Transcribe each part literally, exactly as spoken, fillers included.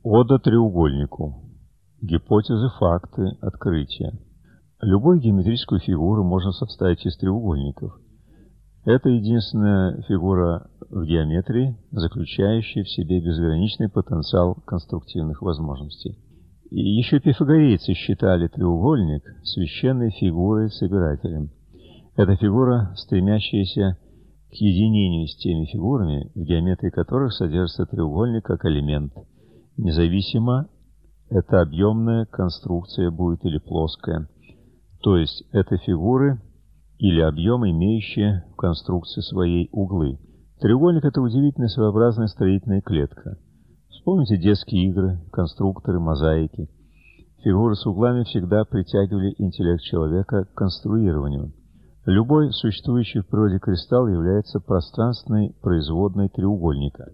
Ода треугольнику. Гипотезы, факты, открытия. Любую геометрическую фигуру можно составить из треугольников. Это единственная фигура в геометрии, заключающая в себе безграничный потенциал конструктивных возможностей. И еще пифагорейцы считали треугольник священной фигурой-собирателем. Это фигура, стремящаяся к единению с теми фигурами, в геометрии которых содержится треугольник как элемент. Независимо, эта объемная конструкция будет или плоская. То есть это фигуры или объемы, имеющие в конструкции своей углы. Треугольник – это удивительная своеобразная строительная клетка. Вспомните детские игры, конструкторы, мозаики. Фигуры с углами всегда притягивали интеллект человека к конструированию. Любой существующий в природе кристалл является пространственной производной треугольника.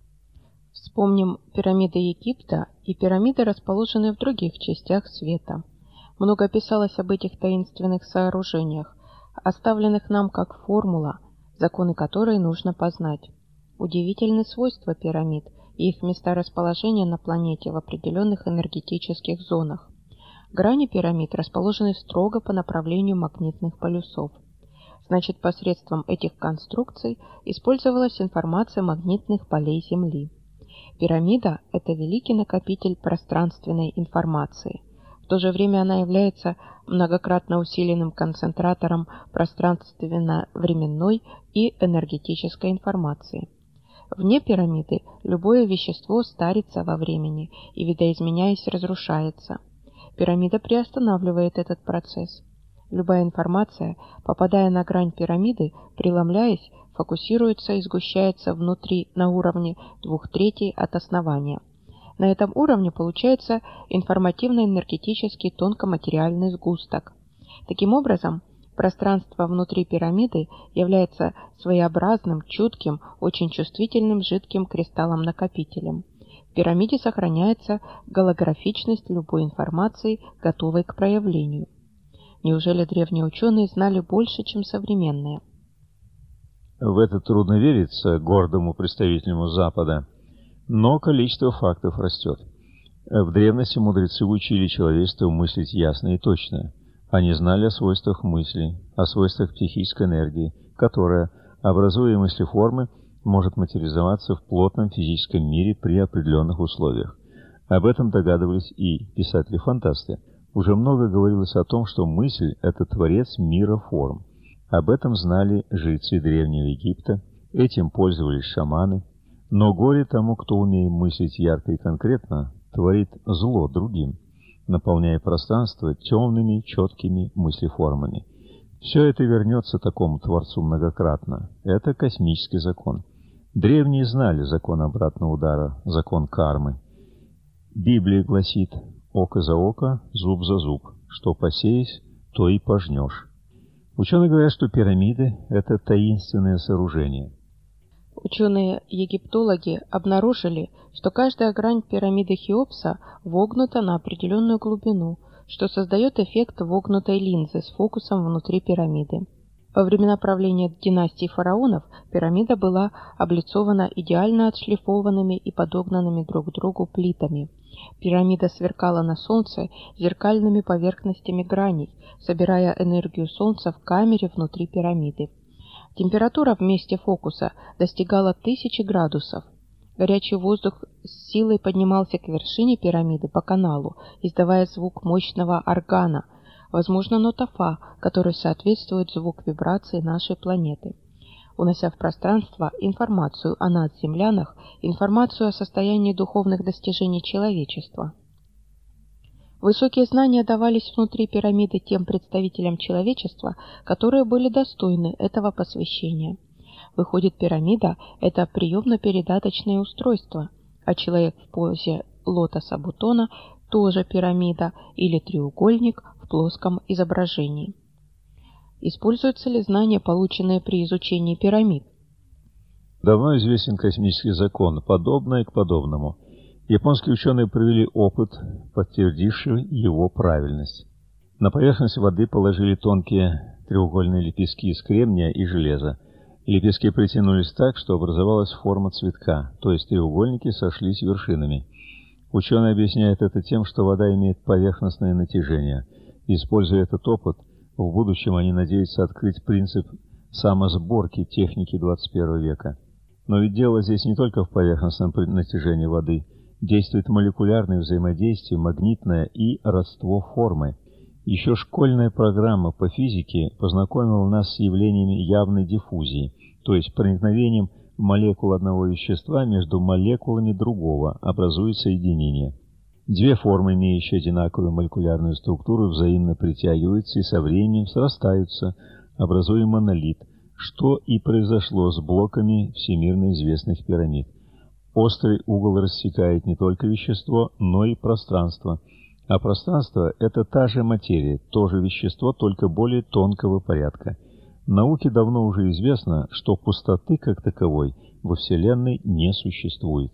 Вспомним пирамиды Египта и пирамиды, расположенные в других частях света. Много писалось об этих таинственных сооружениях, оставленных нам как формула, законы которой нужно познать. Удивительны свойства пирамид и их места расположения на планете в определенных энергетических зонах. Грани пирамид расположены строго по направлению магнитных полюсов. Значит, посредством этих конструкций использовалась информация магнитных полей Земли. Пирамида – это великий накопитель пространственной информации. В то же время она является многократно усиленным концентратором пространственно-временной и энергетической информации. Вне пирамиды любое вещество старится во времени и, видоизменяясь, разрушается. Пирамида приостанавливает этот процесс. Любая информация, попадая на грань пирамиды, преломляясь, фокусируется и сгущается внутри на уровне двух третей от основания. На этом уровне получается информативно-энергетический тонкоматериальный сгусток. Таким образом, пространство внутри пирамиды является своеобразным, чутким, очень чувствительным жидким кристаллом-накопителем. В пирамиде сохраняется голографичность любой информации, готовой к проявлению. Неужели древние ученые знали больше, чем современные? В это трудно вериться гордому представителю Запада, но количество фактов растет. В древности мудрецы учили человечество мыслить ясно и точно. Они знали о свойствах мысли, о свойствах психической энергии, которая, образуя мыслеформы, может материализоваться в плотном физическом мире при определенных условиях. Об этом догадывались и писатели-фантасты. Уже много говорилось о том, что мысль – это творец мира форм. Об этом знали жрецы Древнего Египта, этим пользовались шаманы. Но горе тому, кто, умея мыслить ярко и конкретно, творит зло другим, наполняя пространство темными, четкими мыслеформами. Все это вернется такому Творцу многократно. Это космический закон. Древние знали закон обратного удара, закон кармы. Библия гласит: «Око за око, зуб за зуб. Что посеешь, то и пожнешь». Ученые говорят, что пирамиды – это таинственное сооружение. Ученые-египтологи обнаружили, что каждая грань пирамиды Хеопса вогнута на определенную глубину, что создает эффект вогнутой линзы с фокусом внутри пирамиды. Во времена правления династии фараонов пирамида была облицована идеально отшлифованными и подогнанными друг к другу плитами. Пирамида сверкала на солнце зеркальными поверхностями граней, собирая энергию солнца в камере внутри пирамиды. Температура в месте фокуса достигала тысячи градусов. Горячий воздух с силой поднимался к вершине пирамиды по каналу, издавая звук мощного органа, возможно, нота фа, который соответствует звуку вибрации нашей планеты, унося в пространство информацию о надземлянах, информацию о состоянии духовных достижений человечества. Высокие знания давались внутри пирамиды тем представителям человечества, которые были достойны этого посвящения. Выходит, пирамида – это приемно-передаточное устройство, а человек в позе лотоса Бутона – тоже пирамида или треугольник в плоском изображении. Используются ли знания, полученные при изучении пирамид? Давно известен космический закон, подобное к подобному. Японские ученые провели опыт, подтвердивший его правильность. На поверхность воды положили тонкие треугольные лепестки из кремния и железа. Лепестки притянулись так, что образовалась форма цветка, то есть треугольники сошлись вершинами. Ученые объясняют это тем, что вода имеет поверхностное натяжение. Используя этот опыт, в будущем они надеются открыть принцип самосборки техники двадцать первого века. Но ведь дело здесь не только в поверхностном натяжении воды. Действует молекулярное взаимодействие, магнитное и родство формы. Еще школьная программа по физике познакомила нас с явлениями явной диффузии, то есть проникновением молекул одного вещества между молекулами другого, образуя соединение. Две формы, имеющие одинаковую молекулярную структуру, взаимно притягиваются и со временем срастаются, образуя монолит, что и произошло с блоками всемирно известных пирамид. Острый угол рассекает не только вещество, но и пространство. А пространство – это та же материя, то же вещество, только более тонкого порядка. Науке давно уже известно, что пустоты как таковой во Вселенной не существует.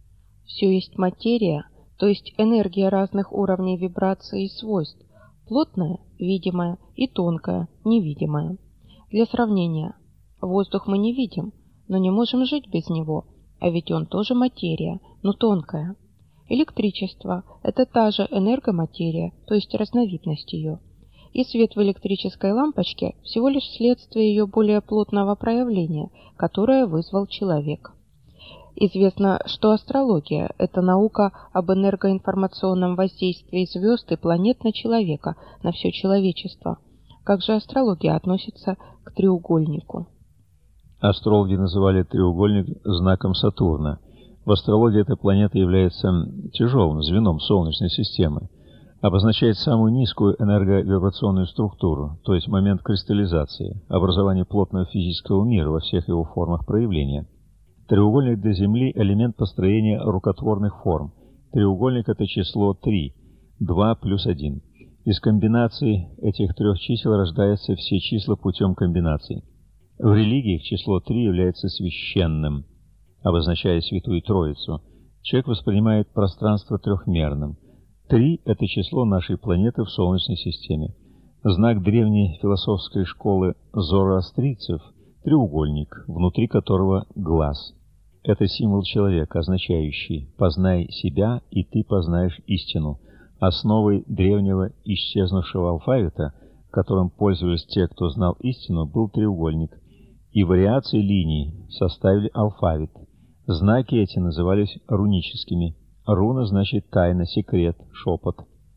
Все есть материя, то есть энергия разных уровней вибраций и свойств, плотная, видимая, и тонкая, невидимая. Для сравнения, воздух мы не видим, но не можем жить без него, а ведь он тоже материя, но тонкая. Электричество – это та же энергоматерия, то есть разновидность ее. И свет в электрической лампочке всего лишь следствие ее более плотного проявления, которое вызвал человек. Известно, что астрология – это наука об энергоинформационном воздействии звезд и планет на человека, на все человечество. Как же астрология относится к треугольнику? Астрологи называли треугольник знаком Сатурна. В астрологии эта планета является тяжелым звеном Солнечной системы, обозначает самую низкую энерговибрационную структуру, то есть момент кристаллизации, образования плотного физического мира во всех его формах проявления. Треугольник для Земли – элемент построения рукотворных форм. Треугольник – это число три, два плюс один. Из комбинаций этих трех чисел рождаются все числа путем комбинаций. В религиях число три является священным, обозначая Святую Троицу. Человек воспринимает пространство трехмерным. Три – это число нашей планеты в Солнечной системе. Знак древней философской школы зороастрийцев – треугольник, внутри которого глаз. Это символ человека, означающий «познай себя, и ты познаешь истину». Основой древнего исчезнувшего алфавита, которым пользовались те, кто знал истину, был треугольник, и вариации линий составили алфавит. Знаки эти назывались руническими. Руна значит тайна, секрет, шепот.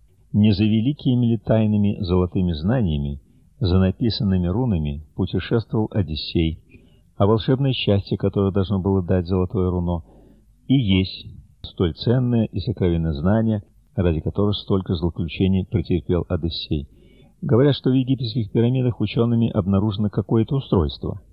Не за великими ли тайными золотыми знаниями, за написанными рунами путешествовал Одиссей, а волшебное счастье, которое должно было дать золотое руно, и есть столь ценное и сокровенное знание, ради которого столько злоключений претерпел Одиссей. Говорят, что в египетских пирамидах учеными обнаружено какое-то устройство –